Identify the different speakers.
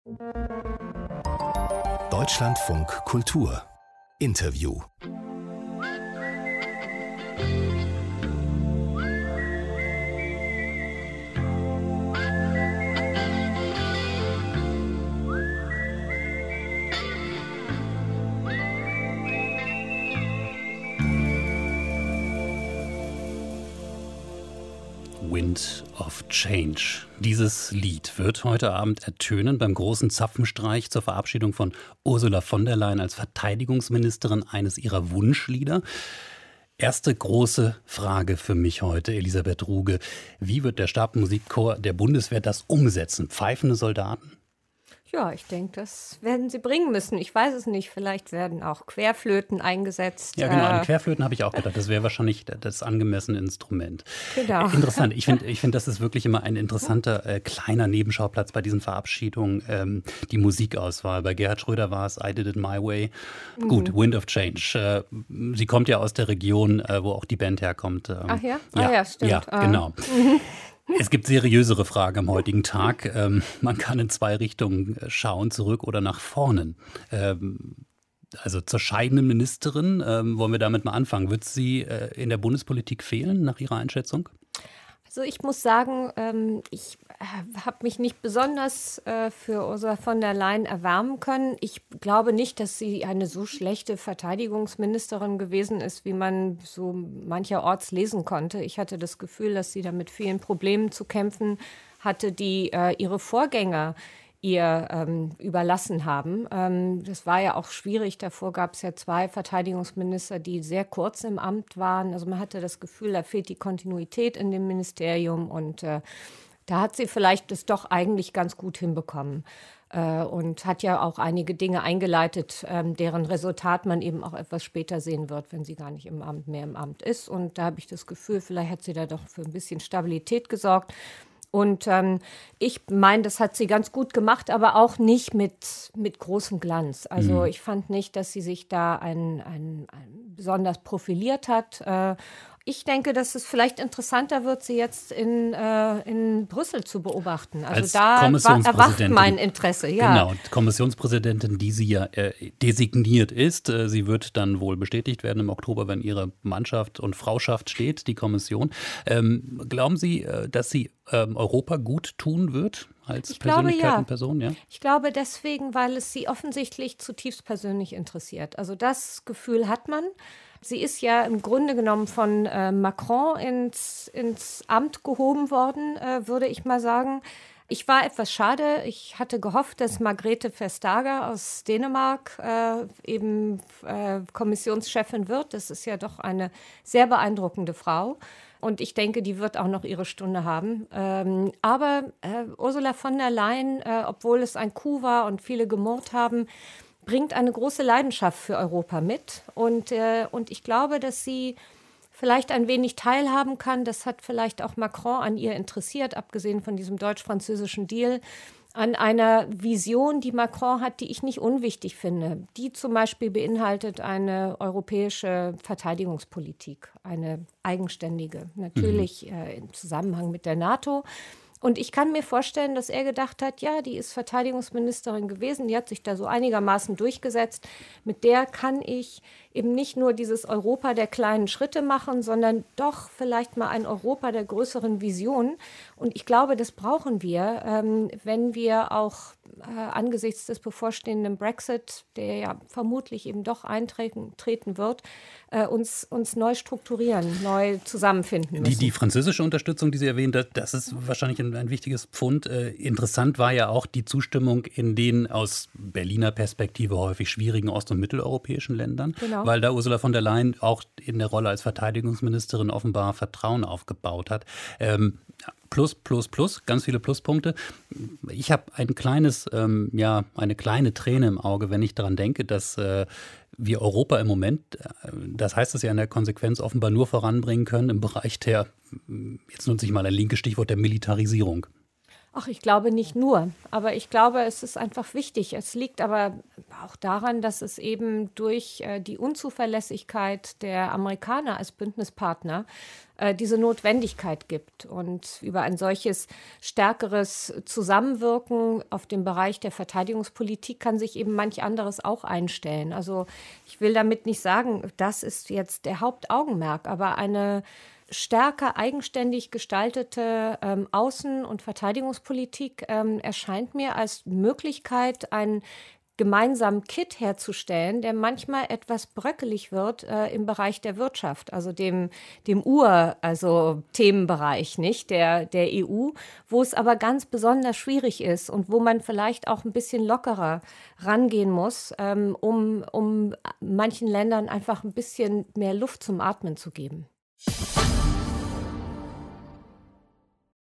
Speaker 1: Deutschlandfunk Kultur Interview.
Speaker 2: Wind of Change. Dieses Lied wird heute Abend ertönen beim großen Zapfenstreich zur Verabschiedung von Ursula von der Leyen als Verteidigungsministerin, eines ihrer Wunschlieder. Erste große Frage für mich heute, Elisabeth Ruge. Wie wird der Stabmusikchor der Bundeswehr das umsetzen? Pfeifende Soldaten?
Speaker 3: Ja, ich denke, das werden sie bringen müssen. Ich weiß es nicht. Vielleicht werden auch Querflöten eingesetzt.
Speaker 2: Ja, genau. An Querflöten habe ich auch gedacht. Das wäre wahrscheinlich das angemessene Instrument.
Speaker 3: Genau.
Speaker 2: Interessant. Ich find, das ist wirklich immer ein interessanter kleiner Nebenschauplatz bei diesen Verabschiedungen. Die Musikauswahl. Bei Gerhard Schröder war es I Did It My Way. Gut, Wind of Change. Sie kommt ja aus der Region, wo auch die Band herkommt.
Speaker 3: Ach ja? Ja, stimmt.
Speaker 2: Ja, genau. Es gibt seriösere Fragen am heutigen Tag. Man kann in zwei Richtungen schauen, zurück oder nach vorne. Also zur scheidenden Ministerin, wollen wir damit mal anfangen. Wird sie in der Bundespolitik fehlen, nach Ihrer Einschätzung?
Speaker 3: Also ich muss sagen, ich habe mich nicht besonders für Ursula von der Leyen erwärmen können. Ich glaube nicht, dass sie eine so schlechte Verteidigungsministerin gewesen ist, wie man so mancherorts lesen konnte. Ich hatte das Gefühl, dass sie da mit vielen Problemen zu kämpfen hatte, die ihre Vorgänger ihr überlassen haben. Das war ja auch schwierig. Davor gab es ja 2 Verteidigungsminister, die sehr kurz im Amt waren. Also man hatte das Gefühl, da fehlt die Kontinuität in dem Ministerium. Und da hat sie vielleicht das doch eigentlich ganz gut hinbekommen. Und hat ja auch einige Dinge eingeleitet, deren Resultat man eben auch etwas später sehen wird, wenn sie gar nicht mehr im Amt ist. Und da habe ich das Gefühl, vielleicht hat sie da doch für ein bisschen Stabilität gesorgt. Und ich meine, das hat sie ganz gut gemacht, aber auch nicht mit großem Glanz. Also ich fand nicht, dass sie sich da ein besonders profiliert hat. Ich denke, dass es vielleicht interessanter wird, sie jetzt in Brüssel zu beobachten. Also
Speaker 2: als
Speaker 3: da erwacht mein Interesse. Ja.
Speaker 2: Genau, Kommissionspräsidentin, die sie ja designiert ist. Sie wird dann wohl bestätigt werden im Oktober, wenn ihre Mannschaft und Frauschaft steht, die Kommission. Glauben Sie, dass sie Europa gut tun wird als Persönlichkeit und Person? Ja.
Speaker 3: Ich glaube deswegen, weil es sie offensichtlich zutiefst persönlich interessiert. Also das Gefühl hat man. Sie ist ja im Grunde genommen von Macron ins Amt gehoben worden, würde ich mal sagen. Ich war etwas schade. Ich hatte gehofft, dass Margrethe Vestager aus Dänemark Kommissionschefin wird. Das ist ja doch eine sehr beeindruckende Frau. Und ich denke, die wird auch noch ihre Stunde haben. Aber Ursula von der Leyen, obwohl es ein Coup war und viele gemurrt haben, bringt eine große Leidenschaft für Europa mit. Und ich glaube, dass sie vielleicht ein wenig teilhaben kann. Das hat vielleicht auch Macron an ihr interessiert, abgesehen von diesem deutsch-französischen Deal, an einer Vision, die Macron hat, die ich nicht unwichtig finde. Die zum Beispiel beinhaltet eine europäische Verteidigungspolitik, eine eigenständige, natürlich im Zusammenhang mit der NATO. Und ich kann mir vorstellen, dass er gedacht hat, ja, die ist Verteidigungsministerin gewesen, die hat sich da so einigermaßen durchgesetzt. Mit der kann ich eben nicht nur dieses Europa der kleinen Schritte machen, sondern doch vielleicht mal ein Europa der größeren Vision. Und ich glaube, das brauchen wir, wenn wir auch angesichts des bevorstehenden Brexit, der ja vermutlich eben doch eintreten wird, uns neu strukturieren, neu zusammenfinden müssen.
Speaker 2: Die französische Unterstützung, die Sie erwähnt hat, das ist wahrscheinlich ein wichtiges Pfund. Interessant war ja auch die Zustimmung in den aus Berliner Perspektive häufig schwierigen ost- und mitteleuropäischen Ländern,
Speaker 3: genau,
Speaker 2: weil da Ursula von der Leyen auch in der Rolle als Verteidigungsministerin offenbar Vertrauen aufgebaut hat. Plus, ganz viele Pluspunkte. Ich habe eine kleine Träne im Auge, wenn ich daran denke, dass wir Europa im Moment, das heißt es ja in der Konsequenz, offenbar nur voranbringen können im Bereich der, jetzt nutze ich mal ein linkes Stichwort, der Militarisierung.
Speaker 3: Ach, ich glaube nicht nur, aber ich glaube, es ist einfach wichtig. Es liegt aber auch daran, dass es eben durch die Unzuverlässigkeit der Amerikaner als Bündnispartner diese Notwendigkeit gibt. Und über ein solches stärkeres Zusammenwirken auf dem Bereich der Verteidigungspolitik kann sich eben manch anderes auch einstellen. Also ich will damit nicht sagen, das ist jetzt der Hauptaugenmerk, aber eine stärker eigenständig gestaltete Außen- und Verteidigungspolitik erscheint mir als Möglichkeit, einen gemeinsamen Kit herzustellen, der manchmal etwas bröckelig wird im Bereich der Wirtschaft, also dem also Themenbereich, nicht der EU, wo es aber ganz besonders schwierig ist und wo man vielleicht auch ein bisschen lockerer rangehen muss, um manchen Ländern einfach ein bisschen mehr Luft zum Atmen zu geben.